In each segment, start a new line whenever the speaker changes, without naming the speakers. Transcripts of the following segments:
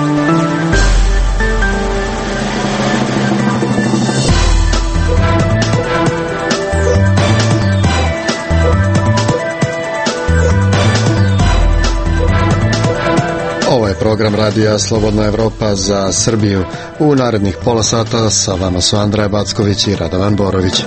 Ovo je program Radija Slobodna Evropa za Srbiju. U narednih pola sata sa vama su Andreja Backović i Radovan Borović.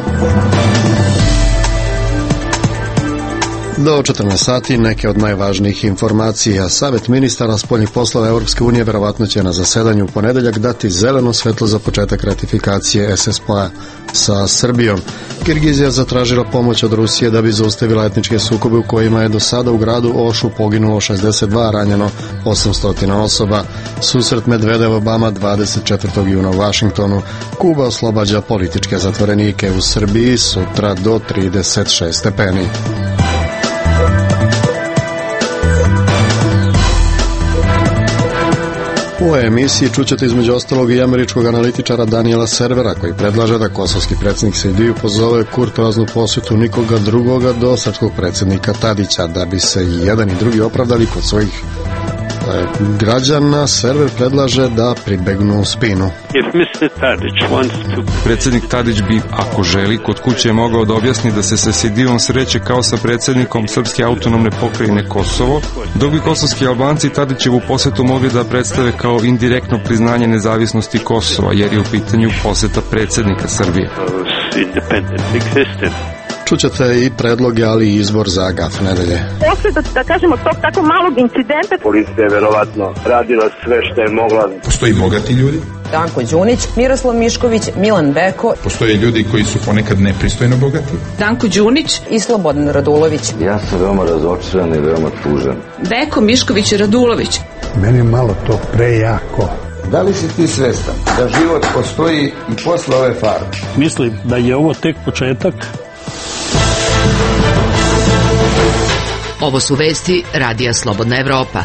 Do 14 sati neke od najvažnijih informacija. Savet ministara spoljnih poslova Europske unije verovatno će na zasedanju u ponedeljak dati zeleno svetlo za početak ratifikacije SSP-a sa Srbijom. Kirgizija zatražila pomoć od Rusije da bi zaustavila etničke sukobe u kojima je do sada u gradu Ošu poginulo 62, ranjeno 800 osoba. Susret Medvedev-Obama 24. juna u Vašingtonu. Kuba oslobađa političke zatvorenike. U Srbiji sutra do 36 stepeni. U ovoj emisiji čućete između ostalog i američkog analitičara Daniela Servera, koji predlaže da kosovski predsjednik Sejdiju pozove kurtoaznu posjetu nikoga drugoga do srpskog predsjednika Tadića, da bi se i jedan i drugi opravdali kod svojih građana. Server predlaže da pribegnu spinu.
Predsjednik Tadić bi, ako želi, kod kuće je mogao da objasni da se sa Sejdijom sreće kao sa predsjednikom Srpske autonomne pokrajine Kosovo, dok bi kosovski Albanci Tadićevu posjetu mogli da predstave kao indirektno priznanje nezavisnosti Kosova, jer je u pitanju posjeta predsjednika Srbije.
Čućete i predloge, ali i izbor za gaf nedelje.
Posle, da kažemo, tog tako malog incidenta,
policija je verovatno radila sve što je mogla.
Postoji bogati ljudi.
Danko Đunić, Miroslav Mišković, Milan Beko.
Postoje ljudi koji su ponekad nepristojno bogati.
Danko Đunić i Slobodan Radulović.
Ja sam veoma razočaran i veoma tužan.
Beko Mišković i Radulović.
Meni je malo to prejako.
Da li si ti svestan da život postoji i posle ove farme?
Mislim da je ovo tek početak.
Ovo su vesti Radija Slobodna Evropa.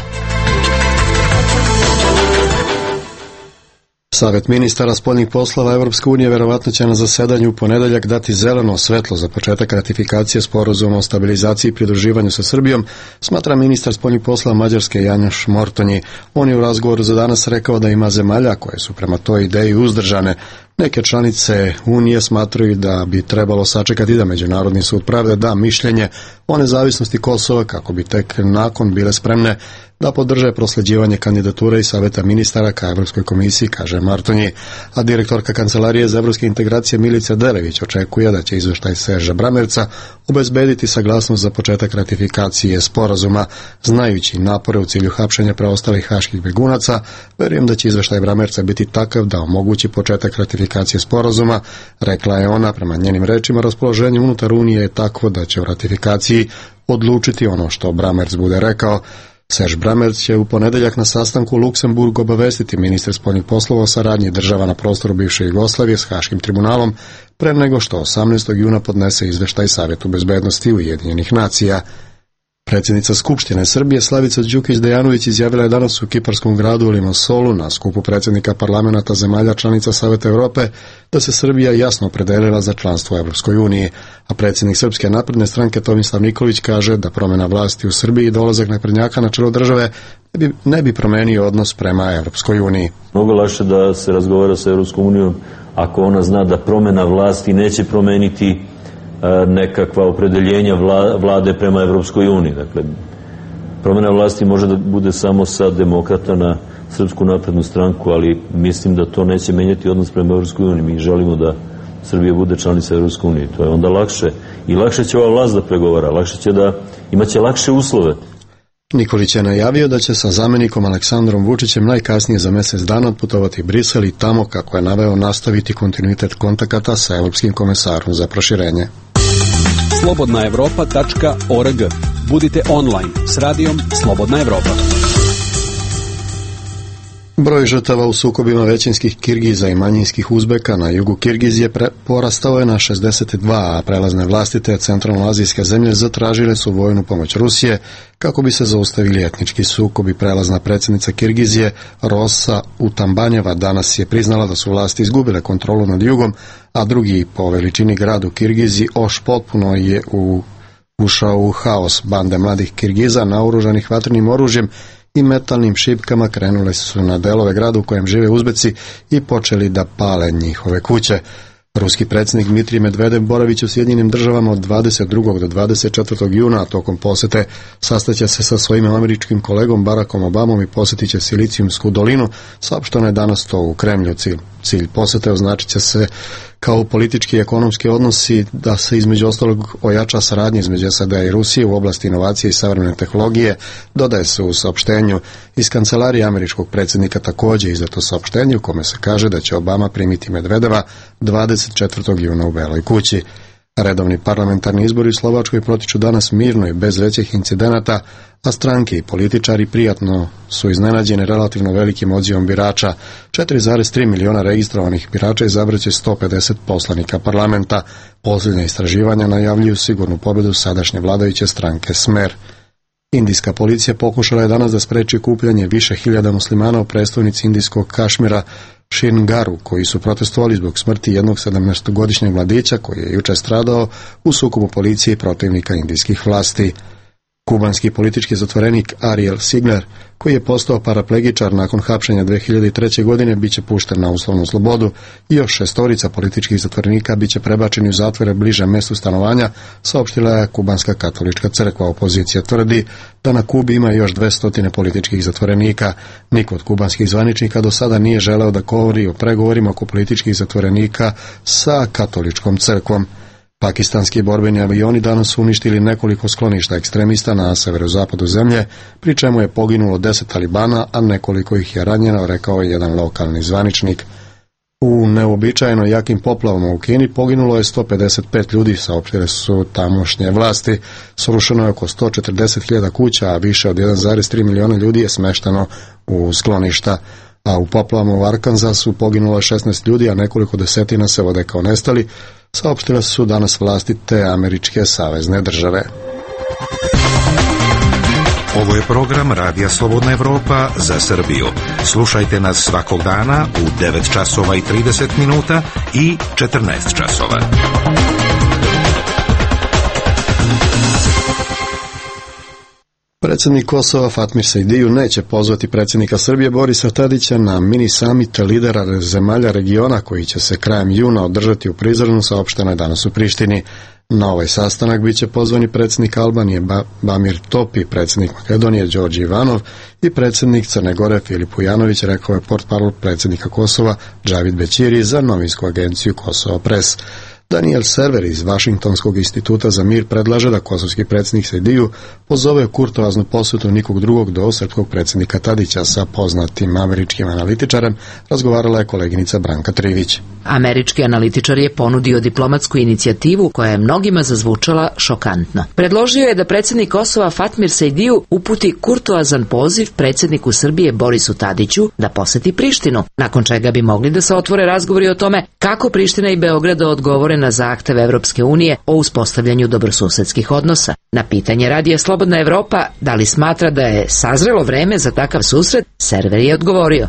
Savet ministara spoljnih poslova Evropske unije verovatno će na zasedanju u ponedeljak dati zeleno svetlo za početak ratifikacije sporazuma o stabilizaciji i pridruživanju sa Srbijom, smatra ministar spoljnih poslova Mađarske Janjuš Mortonji. On je u razgovoru za danas rekao da ima zemalja koje su prema toj ideji uzdržane. Neke članice Unije smatraju da bi trebalo sačekati da Međunarodni sud pravde da mišljenje o nezavisnosti Kosova kako bi tek nakon bile spremne da podrže prosleđivanje kandidature i saveta ministara ka Evropskoj komisiji, kaže Martonji, a direktorka Kancelarije za evropske integracije Milica Delević očekuje da će izveštaj Serža Bramerca obezbediti saglasnost za početak ratifikacije sporazuma. Znajući napore u cilju hapšenja preostalih haških begunaca, verujem da će izveštaj Bramerca biti takav da omogući početak ratifikacije sporazuma, rekla je ona. Prema njenim rečima, raspoloženje unutar Unije je takvo da će u ratifikaciji odlučiti ono što Bramerc bude rekao. Serž Bramerc će u ponedeljak na sastanku u Luksemburgu obavestiti ministre spoljnih poslova o saradnji država na prostoru bivše Jugoslavije s Haškim tribunalom pre nego što 18. juna podnese izveštaj Savetu bezbednosti Ujedinjenih nacija. Predsjednica Skupštine Srbije Slavica Đukić-Dejanović izjavila je danas u kiparskom gradu Limassolu na skupu predsjednika parlamenata zemalja članica Saveta Europe da se Srbija jasno opredelila za članstvo u Evropskoj uniji, a predsjednik Srpske napredne stranke Tomislav Nikolić kaže da promjena vlasti u Srbiji i dolazak naprednjaka na čelo države ne bi promenio odnos prema Evropskoj uniji.
Mnogo lakše da se razgovara sa Evropskom unijom ako ona zna da promjena vlasti neće promeniti nekakva opredeljenja vlade prema Evropskoj uniji. Dakle, promjena vlasti može da bude samo sa demokrata na Srpsku naprednu stranku, ali mislim da to neće menjati odnos prema Evropskoj uniji. Mi želimo da Srbija bude članica Evropske unije. To je onda lakše. I lakše će ova vlast da pregovara, imaće lakše uslove.
Nikolić je najavio da će sa zamjenikom Aleksandrom Vučićem najkasnije za mjesec dana otputovati Brisel i tamo, kako je naveo, nastaviti kontinuitet kontakata sa Europskim komesarom za proširenje.
slobodnaevropa.org. Budite online s radijom Slobodna Evropa.
Broj žrtava u sukobima većinskih Kirgiza i manjinskih Uzbeka na jugu Kirgizije porastao je na 62, a prelazne vlasti te centralnoazijske zemlje zatražile su vojnu pomoć Rusije kako bi se zaustavili etnički sukobi. Prelazna predsjednica Kirgizije Rosa Utambanjeva danas je priznala da su vlasti izgubile kontrolu nad jugom, a drugi po veličini grad u Kirgiziji Oš potpuno je ušao u haos. Bande mladih Kirgiza naoružanih vatrenim oružjem i metalnim šipkama krenule su na delove grada u kojem žive Uzbeci i počeli da pale njihove kuće. Ruski predsjednik Dmitrij Medvedev boraviće u Sjedinjenim Državama od 22. do 24. juna, a tokom posete sastaće se sa svojim američkim kolegom Barackom Obamom i posjetit će Silicijumsku dolinu, saopšteno je danas to u Kremlju. Cilj posete označit će se kao politički i ekonomski odnosi, da se između ostalog ojača saradnja između SAD i Rusije u oblasti inovacije i savremene tehnologije, dodaje se u saopštenju. Iz kancelarije američkog predsjednika također izdato saopštenje u kome se kaže da će Obama primiti Medvedeva 24. juna u Beloj kući. Redovni parlamentarni izbori u Slovačkoj protiču danas mirno i bez većih incidenata, a stranke i političari prijatno su iznenađeni relativno velikim odzivom birača. 4,3 miliona registrovanih birača izabraće 150 poslanika parlamenta. Posljednja istraživanja najavljuju sigurnu pobjedu sadašnje vladajuće stranke Smer. Indijska policija pokušala je danas da spreči okupljanje više hiljada muslimana u prestolnici indijskog Kašmira Srinagaru, koji su protestovali zbog smrti jednog 17-godišnjeg mladića koji je jučer stradao u sukobu policije i protivnika indijskih vlasti. Kubanski politički zatvorenik Ariel Sigler, koji je postao paraplegičar nakon hapšenja 2003. godine, bit će pušten na uslovnu slobodu i još 6 političkih zatvorenika bit će prebačeni u zatvore bliže mjestu stanovanja, saopštila je Kubanska katolička crkva. Opozicija tvrdi da na Kubi ima još 200 političkih zatvorenika. Niko od kubanskih zvaničnika do sada nije želeo da govori o pregovorima oko političkih zatvorenika sa katoličkom crkvom. Pakistanski borbeni avioni danas su uništili nekoliko skloništa ekstremista na severozapadu zemlje, pri čemu je poginulo 10 talibana, a nekoliko ih je ranjeno, rekao je jedan lokalni zvaničnik. U neuobičajeno jakim poplavama u Kini poginulo je 155 ljudi, saopštile su tamošnje vlasti. Srušeno je oko 140.000 kuća, a više od 1,3 miliona ljudi je smešteno u skloništa. A u poplavama u Arkansasu poginulo je 16 ljudi, a nekoliko desetina se vode kao nestali, saopštile su danas vlasti te američke savezne države.
Ovo je program Radija Slobodna Evropa za Srbiju. Slušajte nas svakog dana u 9 časova i 30 minuta i 14 časova.
Predsjednik Kosova Fatmir Sejdiju neće pozvati predsjednika Srbije Borisa Tadića na mini summit lidera zemalja regiona koji će se krajem juna održati u Prizrenu, saopšteno je danas u Prištini. Na ovaj sastanak bit će pozvani predsjednik Albanije Bamir Topi, predsjednik Makedonije Đorđe Ivanov i predsjednik Crne Gore Filip Ujanović, rekao je portparol predsjednika Kosova Džavid Bećiri za novinsku agenciju Kosovo Press. Daniel Server iz Vašingtonskog instituta za mir predlaže da kosovski predsjednik Sejdiju pozove kurtoaznu posjetu nikog drugog do srpskog predsjednika Tadića. Sa poznatim američkim analitičarem razgovarala je koleginica Branka Trivić.
Američki analitičar je ponudio diplomatsku inicijativu koja je mnogima zazvučala šokantno. Predložio je da predsjednik Kosova Fatmir Sejdiju uputi kurtoazan poziv predsjedniku Srbije Borisu Tadiću da poseti Prištinu, nakon čega bi mogli da se otvore razgovori o tome kako Priština i Beograd odgovore na zahtev Evropske unije o uspostavljanju dobrosusedskih odnosa. Na pitanje Radija Slobodna Evropa da li smatra da je sazrelo vreme za takav susret, Server je odgovorio.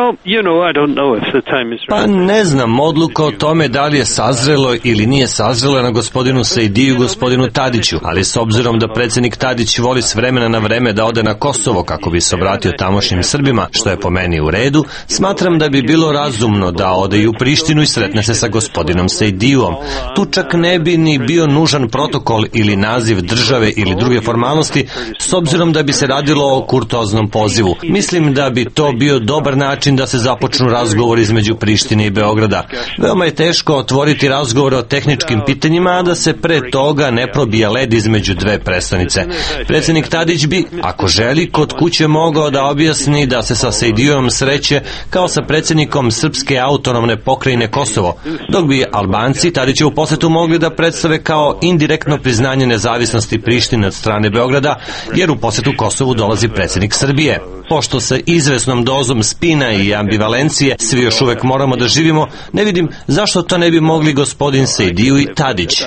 Pa ne znam, odluka o tome da li je sazrelo ili nije sazrelo na gospodinu Sejdiju i gospodinu Tadiću, ali s obzirom da predsjednik Tadić voli s vremena na vreme da ode na Kosovo kako bi se obratio tamošnjim Srbima, što je po meni u redu, smatram da bi bilo razumno da ode i u Prištinu i sretne se sa gospodinom Sejdijom. Tu čak ne bi ni bio nužan protokol ili naziv države ili druge formalnosti, s obzirom da bi se radilo o kurtoaznom pozivu. Mislim da bi to bio dobar način da se započnu razgovori između Prištine i Beograda. Veoma je teško otvoriti razgovore o tehničkim pitanjima, a da se pre toga ne probija led između dve prestonice. Predsjednik Tadić bi, ako želi, kod kuće mogao da objasni da se sa Sejdijom sreće kao sa predsjednikom Srpske autonomne pokrajine Kosovo, dok bi Albanci Tadićevu posjetu mogli da predstave kao indirektno priznanje nezavisnosti Prištine od strane Beograda, jer u posjetu Kosovu dolazi predsjednik Srbije. Pošto se izvesnom dozom spina i ambivalencije svi još uvek moramo da živimo, ne vidim zašto to ne bi mogli gospodin Sejdiju i Tadić.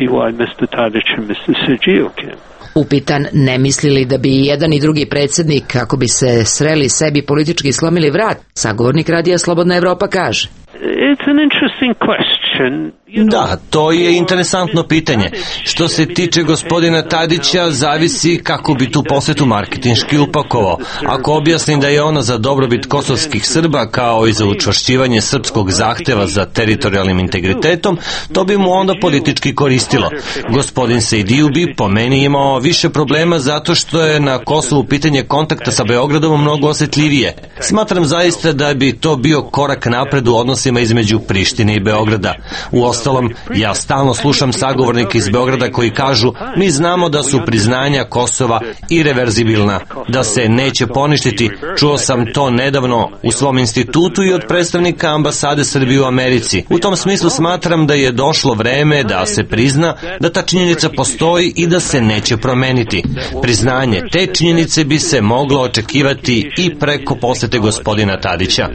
Upitan ne misli li da bi jedan i drugi predsjednik, ako bi se sreli, sebi politički slomili vrat, sagovornik Radija Slobodna Evropa kaže.
It's an interesting question.
Da, to je interesantno pitanje. Što se tiče gospodina Tadića, zavisi kako bi tu posetu marketinški upakovao. Ako objasni da je ona za dobrobit kosovskih Srba, kao i za učvršćivanje srpskog zahteva za teritorijalnim integritetom, to bi mu onda politički koristilo. Gospodin Sejdiju bi po meni imao više problema zato što je na Kosovu pitanje kontakta sa Beogradom mnogo osjetljivije. Smatram zaista da bi to bio korak napred u odnosima između Prištine i Beograda. Uostalom, ja stalno slušam sagovornike iz Beograda koji kažu: mi znamo da su priznanja Kosova irreverzibilna, da se neće poništiti. Čuo sam to nedavno u svom institutu i od predstavnika ambasade Srbije u Americi. U tom smislu smatram da je došlo vreme da se prizna da ta činjenica postoji i da se neće promeniti. Priznanje te činjenice bi se moglo očekivati i preko posete gospodina Tadića.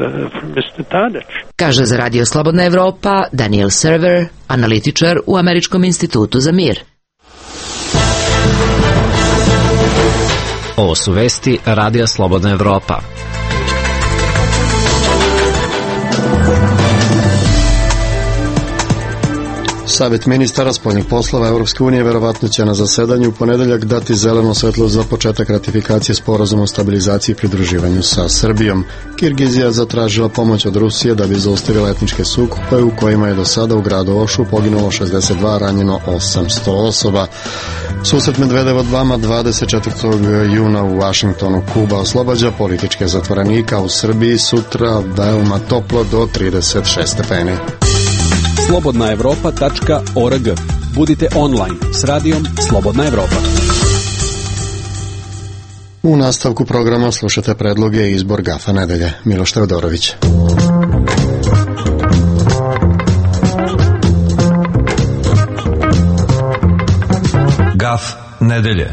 Kaže za Radio Slobodna Evropa Daniel Server, analitičar u Američkom institutu za mir.
Ovo su vesti Radija Slobodna Evropa.
Savet ministara spoljnih poslova Evropske unije verovatno će na zasedanju u ponedeljak dati zeleno svetlo za početak ratifikacije sporazuma o stabilizaciji i pridruživanju sa Srbijom. Kirgizija zatražila pomoć od Rusije da bi zaustavila etničke sukobe u kojima je do sada u gradu Ošu poginulo 62, ranjeno 800 osoba. Susret Medvedeva dvama 24. juna u Vašingtonu. Kuba oslobađa političke zatvorenike, u Srbiji sutra veoma toplo do 36 stepeni.
slobodnaevropa.org. Budite online s radijom Slobodna Evropa.
U nastavku programa slušate predloge i izbor Gafa nedelje. Miloš Teodorović.
Gaf nedelje.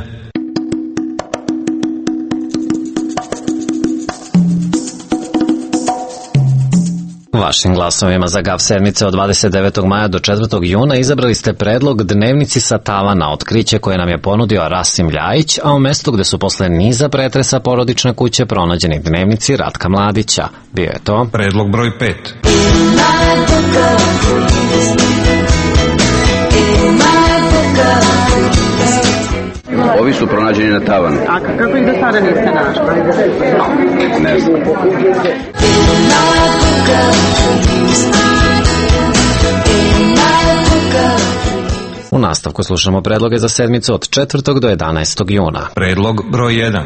Vašim glasovima za GAF sedmice od 29. maja do 4. juna izabrali ste predlog Dnevnici sa tavana, otkriće koje nam je ponudio Rasim Ljajić, a u mestu gde su posle niza pretresa porodične kuće pronađeni dnevnici Ratka Mladića. Bio je to
predlog broj 5.
Ovi su pronađeni na tavanu.
A kako ih do sada niste našli?
Ne znam.
U nastavku slušamo predloge za sedmicu od 4. do 11. juna.
Predlog broj 1.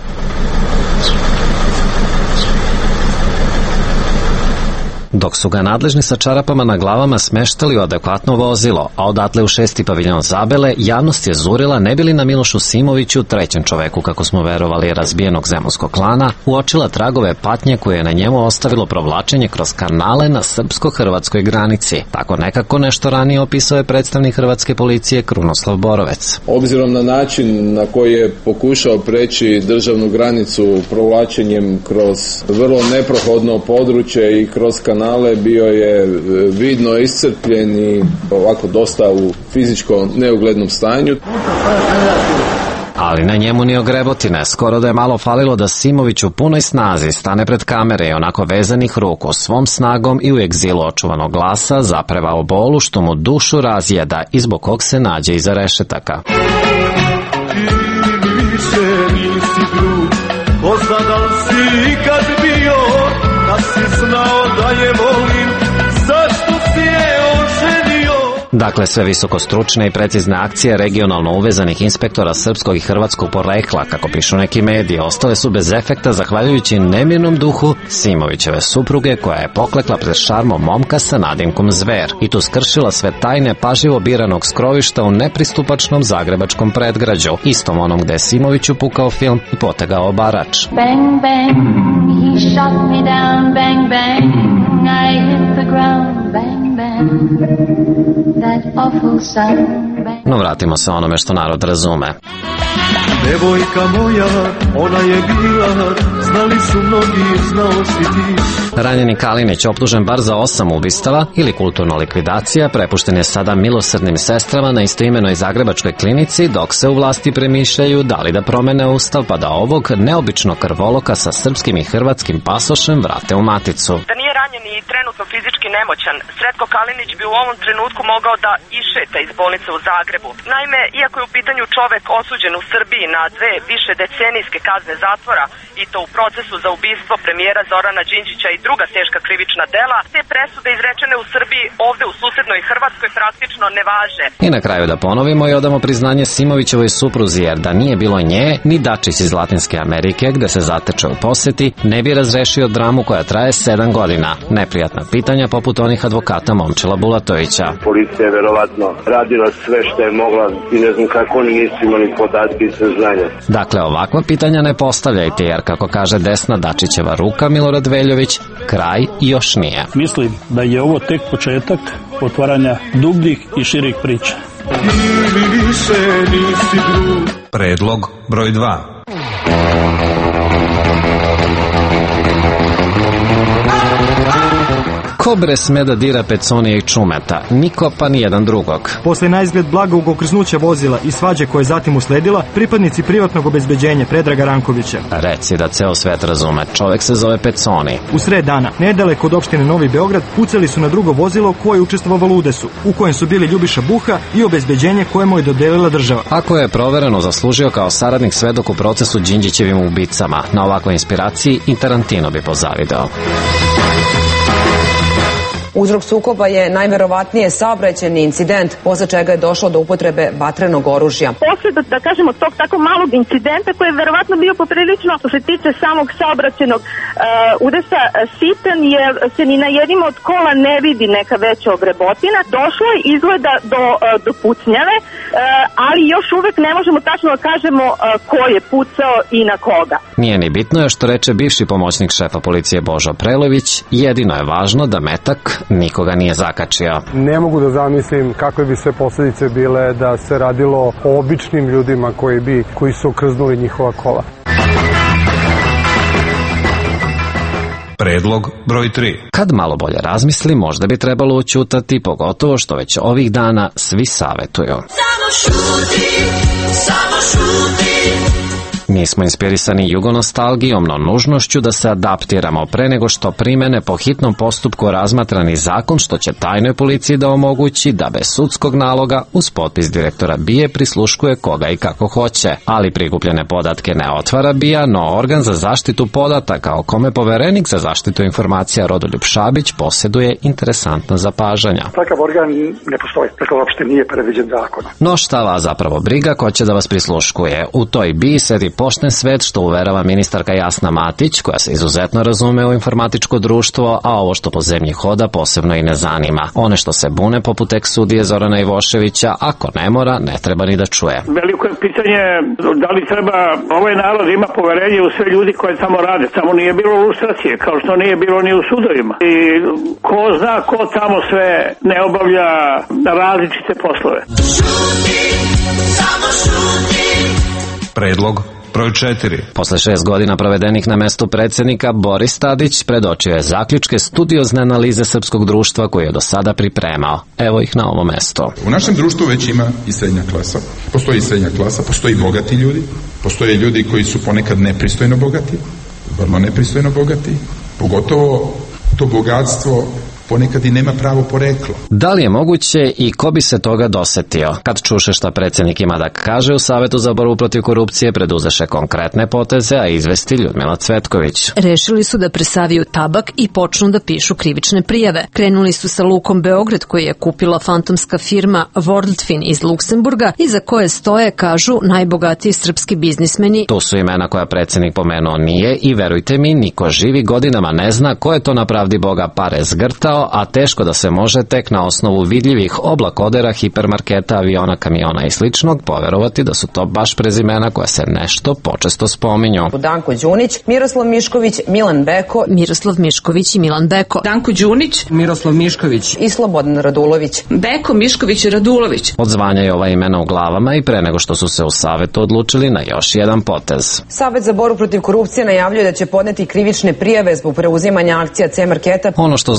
Dok su ga nadležni sa čarapama na glavama smeštali u adekvatno vozilo, a odatle u 6. paviljon Zabele, javnost je zurila ne bi li na Milošu Simoviću, trećem čoveku, kako smo verovali, razbijenog zemunskog klana, uočila tragove patnje koje je na njemu ostavilo provlačenje kroz kanale na srpsko-hrvatskoj granici. Tako nekako nešto ranije opisao je predstavnik hrvatske policije Krunoslav Borovec.
Obzirom na način na koji je pokušao preći državnu granicu provlačenjem kroz vrlo neprohodno područje i kroz kanale, bio je vidno iscrpljen i ovako dosta u fizičko neuglednom stanju.
Ali na njemu ni ogrebotine, skoro da je malo falilo da Simović u punoj snazi stane pred kamere i onako vezanih ruku svom snagom i u egzilu očuvanog glasa zaprevao bolu što mu dušu razjeda i zbog kog se nađe iza rešetaka.
Ti više nisi drug, poznadan si kad bio, da si znao da je volim, zašto si je oženio?
Dakle, sve visokostručne i precizne akcije regionalno uvezanih inspektora srpskog i hrvatskog porekla, kako pišu neki mediji, ostale su bez efekta zahvaljujući nemirnom duhu Simovićeve supruge, koja je poklekla pred šarmom momka sa nadimkom Zver i tu skršila sve tajne pažljivo biranog skrovišta u nepristupačnom zagrebačkom predgrađu, istom onom gde je Simović upukao film i potegao obarač.
Bang, bang, he shot me down, bang, bang, I hit the ground, bang, bang, that awful sound, bang.
No, vratimo se onome što narod razume.
Devojka moja, ona je bila, znali su mnogi, znao si ti.
Ranjeni Kalinić, optužen bar za 8 ubistava ili kulturna likvidacija, prepušten je sada milosrdnim sestrama na istoimenoj zagrebačkoj klinici, dok se u vlasti premišljaju da li da promene ustav pa da ovog neobičnog krvoloka sa srpskim i hrvatskim pasošem vrate u maticu.
Da nije
ranjen i trenutno fizički nemoćan, Sretko Kalinić bi u ovom trenutku mogao da išeta iz bolnice u Zagrebu. Naime, iako je u pitanju čovek osuđen u Srbiji na 2 više decenijske kazne zatvora, i to u procesu za ubistvo premijera Zorana Đinđića i druga teška krivična dela, te presude izrečene u Srbiji ovde u susednoj Hrvatskoj praktično ne važe.
I na kraju da ponovimo i odamo priznanje Simovićevoj supruzi, jer da nije bilo nje, ni Dačić iz Latinske Amerike, gde se zateče u poseti, ne bi razrešio dramu koja traje 7 godina. Neprijatna pitanja poput onih advokata Momčila Bulatovića.
Policija je verovatno radila sve što je mogla i ne znam kako oni nisu imali podatke i saznanja.
Dakle, ovakva pitanja ne postavljajte, jer kako kaže desna Dačićeva ruka Milorad Veljović, kraj još nije.
Mislim da je ovo tek početak otvaranja dubljih i širih priča.
Predlog broj 2.
Ko bre sme da dira Peconija i Čumeta? Niko, pa nijedan drugog.
Posle naizgled blagog okrznuća vozila i svađe koje je zatim usledila, pripadnici privatnog obezbeđenja Predraga Rankovića.
Reci da ceo svet razume, čovek se zove Peconi.
U sred dana, nedaleko od opštine Novi Beograd, pucali su na drugo vozilo koje je učestvovalo u udesu, u kojem su bili Ljubiša Buha i obezbeđenje koje mu je dodelila država.
Ako je provereno zaslužio kao saradnik svedok u procesu Đinđićevim ubicama, na ovakvoj inspiraciji i Tarantino bi pozavideo.
Uzrok sukoba je najverovatnije saobraćajni incident, posle čega je došlo do upotrebe vatrenog oružja.
Posle, da kažemo, tog tako malog incidenta koji je verovatno bio poprilično, što se tiče samog saobraćajnog udesa, sitan, jer se ni na jednim od kola ne vidi neka veća obrebotina. Došlo je izgleda do pucnjave, ali još uvek ne možemo tačno da kažemo ko je pucao i na koga.
Nije ni bitno je što reče bivši pomoćnik šefa policije Božo Prelović, jedino je važno da metak nikoga nije zakačio.
Ne mogu da zamislim kakve bi sve posledice bile da se radilo o običnim ljudima koji su okrznuli njihova kola.
Predlog broj 3.
Kad malo bolje razmisli, možda bi trebalo ućutati, pogotovo što već ovih dana svi savetuju.
Samo šuti, samo šuti.
Mi smo inspirisani jugonostalgijom, no nužnošću da se adaptiramo pre nego što primene po hitnom postupku razmatrani zakon, što će tajnoj policiji da omogući da bez sudskog naloga uz potpis direktora BIA prisluškuje koga i kako hoće. Ali prikupljene podatke ne otvara BIA, no organ za zaštitu podataka o kome poverenik za zaštitu informacija Rodoljub Šabić posjeduje interesantna zapažanja.
Takav organ ne postoji, dakle uopšte nije predviđen zakonom.
No šta vas zapravo briga ko će da vas prisluškuje? U toj BIA sedi pošten svet, što uverava ministarka Jasna Matić, koja se izuzetno razume u informatičko društvo, a ovo što po zemlji hoda posebno i ne zanima. One što se bune poput ex-sudije Zorana Ivoševića, ako ne mora, ne treba ni da čuje.
Veliko je pitanje da li treba, ovaj narod ima poverenje u sve ljudi koji tamo rade. Tamo nije bilo lustracije, kao što nije bilo ni u sudovima. I ko zna ko tamo sve ne obavlja različite poslove.
Šuti, samo šuti.
Predlog broj 4.
Posle 6 godina provedenih na mestu predsednika, Boris Tadić predočio je zaključke studiozne analize srpskog društva koje je do sada pripremao. Evo ih na ovo mesto.
U našem društvu već ima i srednja klasa. Postoji i srednja klasa, postoji i bogati ljudi. Postoje ljudi koji su ponekad nepristojno bogati, vrlo nepristojno bogati. Pogotovo to bogatstvo ponekad i nema pravo poreklo.
Da li je moguće i ko bi se toga dosetio? Kad čuše šta predsjednik ima da kaže, u Savetu za borbu protiv korupcije preduzeše konkretne poteze, a izvesti Ljudmila Cvetković.
Rešili su da presaviju tabak i počnu da pišu krivične prijave. Krenuli su sa Lukom Beograd, koji je kupila fantomska firma Worldfin iz Luksemburga i za koje stoje, kažu, najbogatiji srpski biznismeni.
Tu su imena koja predsjednik pomenuo nije i verujte mi, niko živi godinama ne zna ko je to na pravdi Boga pare zgrtao, a teško da se može tek na osnovu vidljivih oblakodera, hipermarketa, aviona, kamiona i sličnog poverovati da su to baš prezimena koja se nešto počesto spominju.
Danko Đunić, Miroslav Mišković, Milan Beko,
Miroslav Mišković i Milan Beko,
Danko Đunić,
Miroslav Mišković
i Slobodan Radulović,
Beko, Mišković i Radulović.
Odzvanjaju ova imena u glavama i pre nego što su se u Savetu odlučili na još jedan potez.
Savet za borbu protiv korupcije najavljuje da će podneti krivične prijave zbog preuzimanja akcija C-marketa.
Ono što zlo će iza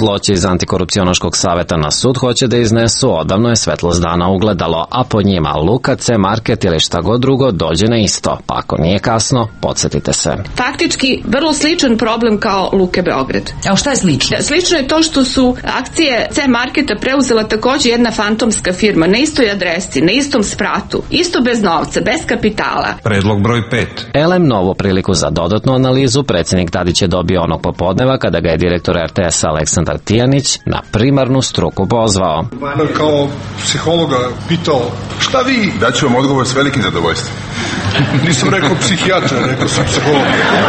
Antikorupcionaškog saveta na sud hoće da iznesu, odavno je svetlost dana ugledalo, a po njima Luka, C Market ili šta god drugo dođe na isto. Pa ako nije kasno, podsjetite se.
Faktički, vrlo sličan problem kao Luke Beograd.
A šta je slično?
Slično je to što su akcije C Marketa preuzela takođe jedna fantomska firma na istoj adresi, na istom spratu, isto bez novca, bez kapitala.
Predlog broj 5.
Elem novu priliku za dodatnu analizu predsjednik Tadić je dobio onog popodneva kada ga je direktor RTS-a Aleksandar Tijanić na primarnu struku pozvao.
Kao psihologa pitao, šta vi?
Daću vam odgovor s velikim zadovoljstvom.
Nisam rekao psihijatra, rekao sam psiholog.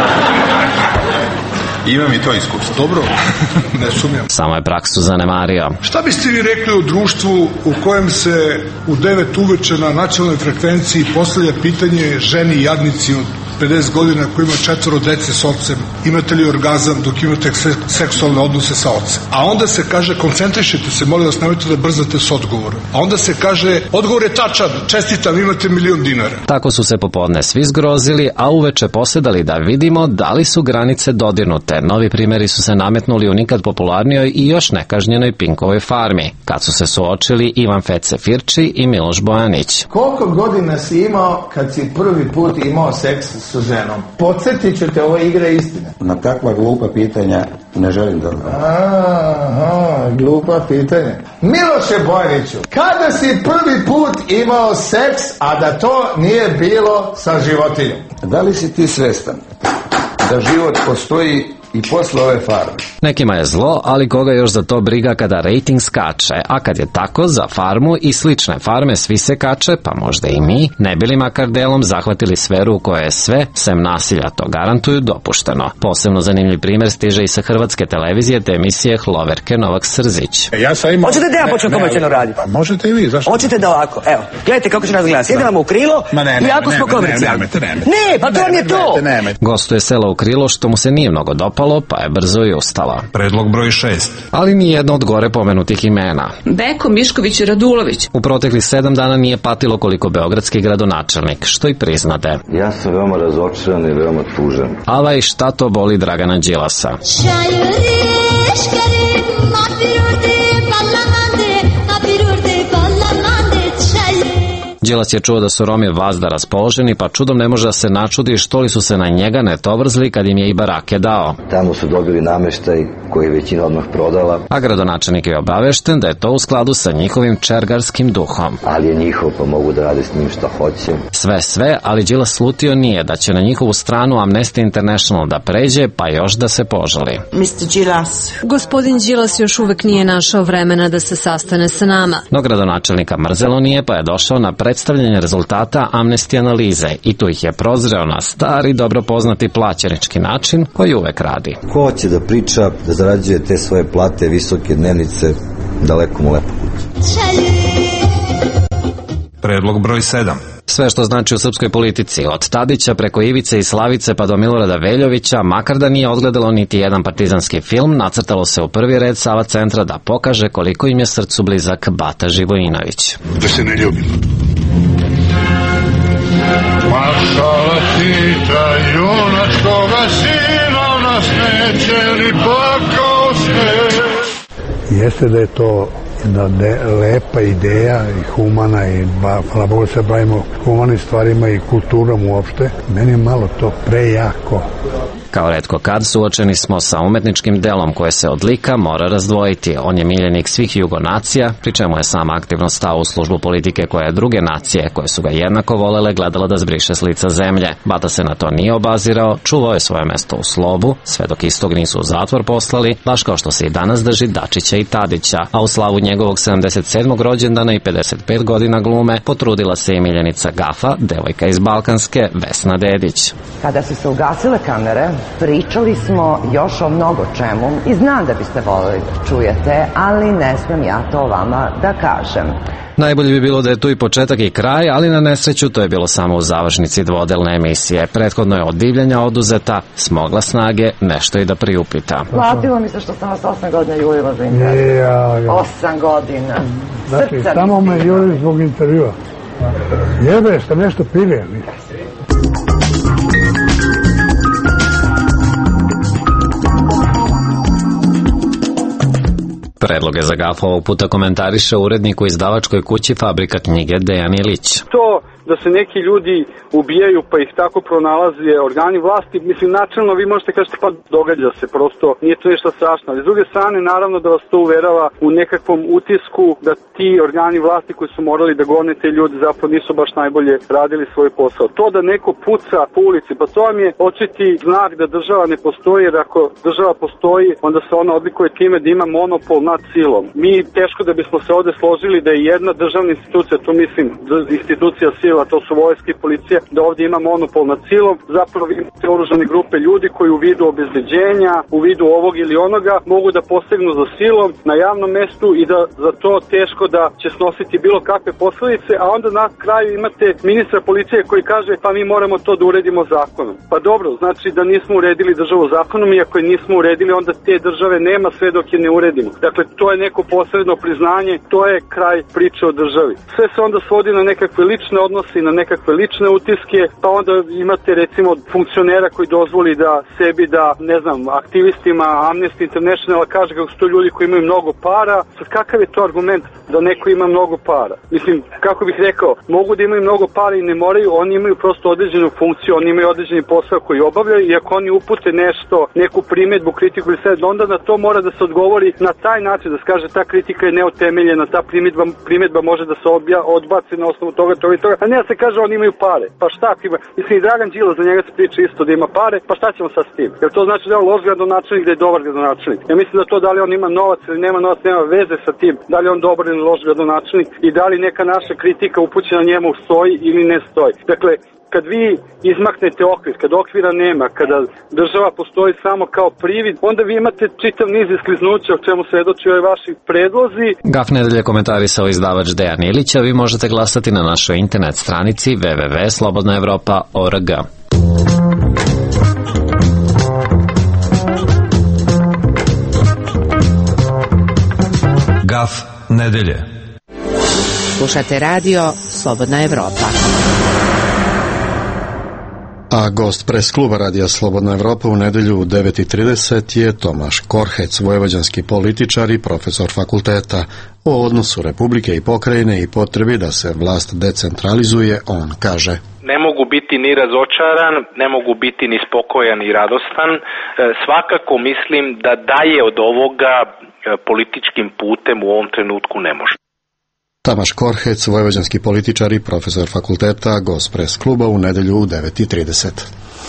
Imam i to iskustvo.
Dobro, ne sumnjam.
Samo je praksu zanemario.
Šta biste vi rekli o društvu u kojem se u 9 uveče na nacionalnoj frekvenciji postavlja pitanje ženi jadnici od 50 godina koji ima 4 dece s ocem, imate li orgazam dok imate seksualne odnose sa ocem? A onda se kaže, koncentrišite se, molim vas, nemojte da brzate s odgovorom. A onda se kaže, odgovor je tačan, čestitam, imate $1.000.000.
Tako su se popodne svi zgrozili, a uveče posedali da vidimo da li su granice dodirnute. Novi primjeri su se nametnuli u nikad popularnijoj i još nekažnjenoj Pinkovoj farmi, kad su se suočili Ivan Fece Firči i Miloš Bojanić.
Koliko godina si imao kad si prvi put imao seks sa ženom? Podsjetit ću te, ovo igre istine.
Na takva glupa pitanja ne želim da odgovorim.
Aha, glupa pitanja. Miloše Bojaniću, kada si prvi put imao seks, a da to nije bilo sa životinjom?
Da li si ti svestan da život postoji i posle ove farme?
Nekima je zlo, ali koga još za to briga kada rejting skače, a kad je tako, za farmu i slične farme svi se kače, pa možda i mi, ne bili makar delom zahvatili sferu u kojoj je sve, sem nasilja, to garantuju, dopušteno. Posebno zanimljiv primjer stiže i sa hrvatske televizije te emisije Hloverke Novak Srzić.
Hoćete da ja počnem komercijalno raditi?
Pa možete i vi, zašto?
Hoćete da ovako, evo, gledajte kako će nas gledati. Sjedem vam u krilo i jako smo komercijalni. Ne, pa to vam je to!
Gostuje sela u krilo što mu se nije mnogo dopalo, pa je brzo i ustala.
Predlog broj 6.
Ali ni jedno od gore pomenutih imena.
Beko, Mišković i Radulović.
U proteklih 7 dana nije patilo koliko beogradski gradonačelnik, što i priznade.
Ja sam veoma razočaran i veoma tužan.
Ava i šta to boli Dragana Đilasa? Đilas je čuo da su Romi vazda raspoloženi, pa čudom ne može da se načudi što li su se na njega ne tovrzli kad im je i barake dao.
Tamo su dobili nameštaj koji je većina odmah prodala.
A gradonačelnik je obavešten da je to u skladu sa njihovim čergarskim duhom.
Ali je njihov, pa mogu da rade s njim šta hoće.
Sve, ali Đilas slutio nije da će na njihovu stranu Amnesty International da pređe, pa još da se požali.
Mr. Đilas.
Gospodin Đilas još uvek nije našao vremena da se sastane sa nama.
No gradonačelnika mrzelo nije, pa je došao na predstavljanje rezultata Amnesty analize i tu ih je prozreo na stari, dobro poznati plaćenički način koji uvek radi.
Ko hoće da priča, da zarađuje te svoje plate, visoke dnevnice, daleko mu lepo.
Predlog broj 7.
Sve što znači u srpskoj politici, od Tadića preko Ivice i Slavice pa do Milorada Veljovića, makar da nije odgledalo niti jedan partizanski film, nacrtalo se u prvi red Sava centra da pokaže koliko im je srcu blizak Bata Živojinović.
Da se ne ljubim.
Mašala sita junačkoga sina nas neće li plakao sneg.
Jeste da je to jedna lepa ideja i humana i hvala Bogu se bavimo humanim stvarima i kulturom uopšte. Meni je malo to prejako.
Kao retko kad suočeni smo sa umetničkim delom koje se od lika mora razdvojiti. On je miljenik svih jugonacija, pri čemu je sam aktivno stao u službu politike koje je druge nacije, koje su ga jednako volele, gledala da zbriše s lica zemlje. Bata se na to nije obazirao, čuvao je svoje mesto u slobu, sve dok istog nisu u zatvor poslali, baš kao što se i danas drži Dačića i Tadića, a u slavu njegovog 77. rođendana i 55 godina glume potrudila se i miljenica Gafa, devojka iz Balkanske, Vesna Dedić.
Kada su se ugasile kamere, pričali smo još o mnogo čemu i znam da biste voljeli da čujete, ali ne smem ja to vama da kažem.
Najbolje bi bilo da je tu i početak i kraj, ali na nesreću to je bilo samo u završnici dvodelne emisije. Prethodno je od divljenja oduzeta, smogla snage nešto i da priupita.
Platilo mi se što sam vas 8 godina julila za intervju. 8 godina.
Znači, samo me juli zbog intervjua. Jebe, što nešto pili.
Predloge za GAF ovog puta komentariše urednik u izdavačkoj kući Fabrika knjige Dejan Ilić.
To da se neki ljudi ubijaju pa ih tako pronalaze organi vlasti, mislim načelno vi možete kažete pa događa se, prosto nije to ništa strašno, ali s druge strane naravno da vas to uverava u nekakvom utisku da ti organi vlasti koji su morali da gone te ljudi zapravo nisu baš najbolje radili svoj posao. To da neko puca po ulici, pa to vam je očiti znak da država ne postoji, jer ako država postoji onda se ona odlikuje time da ima monopol nad silom. Mi teško da bismo se ovde složili da je jedna državna institucija, to mislim institucija sila, to su vojske i policija, da ovdje ima monopol nad silom, zapravo imate oružane grupe ljudi koji u vidu obezbeđenja, u vidu ovog ili onoga mogu da posegnu za silom na javnom mestu i da za to teško da će snositi bilo kakve posledice, a onda na kraju imate ministra policije koji kaže pa mi moramo to da uredimo zakonom. Pa dobro, znači da nismo uredili državu zakonom i ako je nismo uredili onda te države nema sve dok je ne uredimo. Dakle, to je neko posredno priznanje, to je kraj priče o državi. Sve se onda svodi na nekakve lične odnose i na nekakve lične utiske, pa onda imate recimo funkcionera koji dozvoli da sebi da, ne znam, aktivistima Amnesty International kaže kako su to ljudi koji imaju mnogo para. Sad kakav je to argument da neko ima mnogo para? Mislim, kako bih rekao, mogu da imaju mnogo para i ne moraju, oni imaju prosto određenu funkciju, oni imaju određeni posao koji obavljaju i ako oni upute nešto, neku primedbu, kritiku ili sve, onda na to mora da se odgovori na taj način, da se kaže ta kritika je neutemeljena, ta primedba može da se odbaci na osnovu toga, a ne da se kaže oni imaju pare. Pa šta ima? Mislim i Dragan Đilas, za njega se priča isto da ima pare, pa šta ćemo sad s tim? Jer to znači da je on loš gradonačelnik, da je dobar gradonačelnik. Ja mislim da to da li on ima novac ili nema novac, nema veze sa tim, da li on dobar ili loš gradonačelnik i da li neka naša kritika upućena njemu stoji ili ne stoji. Dakle, kad vi izmaknete okvir, kad okvira nema, kada država postoji samo kao privid, onda vi imate čitav niz iskliznuća o čemu svedoči ovi vaši predlozi.
GAF nedelje komentarisao izdavač Dejan Ilić, a vi možete glasati na našoj internet stranici www.slobodnaevropa.org.
GAF nedelje.
Slušate radio Slobodna Evropa.
A gost pres kluba Radija Slobodna Evropa u nedelju u 9:30 je Tomaš Korhec, vojvođanski političar i profesor fakulteta. O odnosu Republike i pokrajine i potrebi da se vlast decentralizuje, on kaže:
Ne mogu biti ni razočaran, ne mogu biti ni spokojan i radostan. Svakako mislim da dalje od ovoga političkim putem u ovom trenutku ne može.
Tomaš Korhec, vojvođanski političar i profesor fakulteta, gost pres kluba u nedelju u 9:30.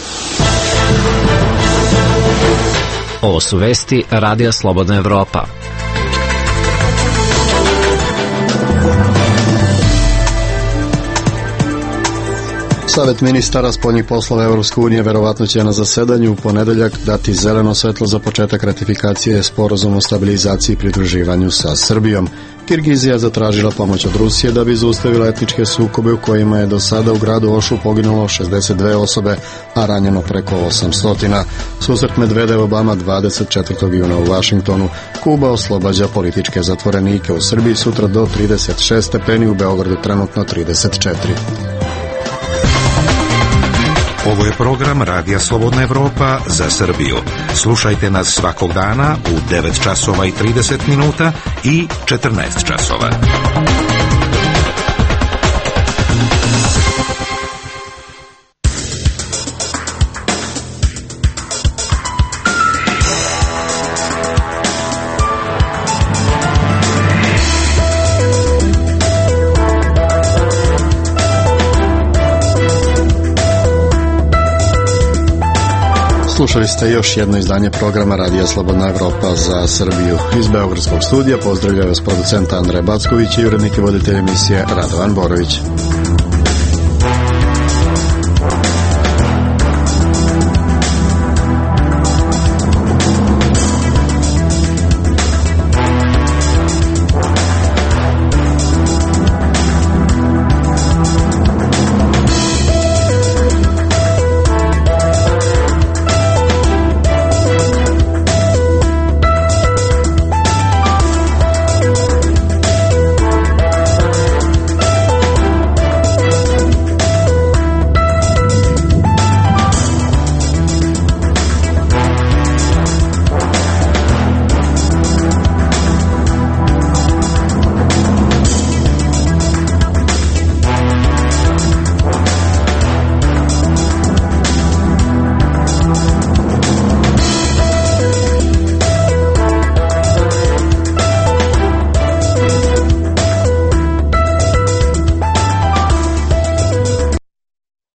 Ovo su vesti Radija Slobodna Evropa.
Savet ministara spoljnih poslova Evropske unije verovatno će na zasedanju u ponedeljak dati zeleno svetlo za početak ratifikacije sporazuma o stabilizaciji i pridruživanju sa Srbijom. Kirgizija zatražila pomoć od Rusije da bi zaustavila etničke sukobe u kojima je do sada u gradu Ošu poginulo 62 osobe, a ranjeno preko 800. Susret Medvedev-Obama 24. juna u Vašingtonu. Kuba oslobađa političke zatvorenike. U Srbiji sutra do 36 stepeni, u Beogradu trenutno 34.
Ovo je program Radija Slobodna Evropa za Srbiju. Slušajte nas svakog dana u 9 časova i 30 minuta i 14 časova.
Slušali ste još jedno izdanje programa Radija Slobodna Evropa za Srbiju. Iz Beogradskog studija pozdravljaju vas producenta Andrej Backović i urednik i voditelj emisije Radovan Borović.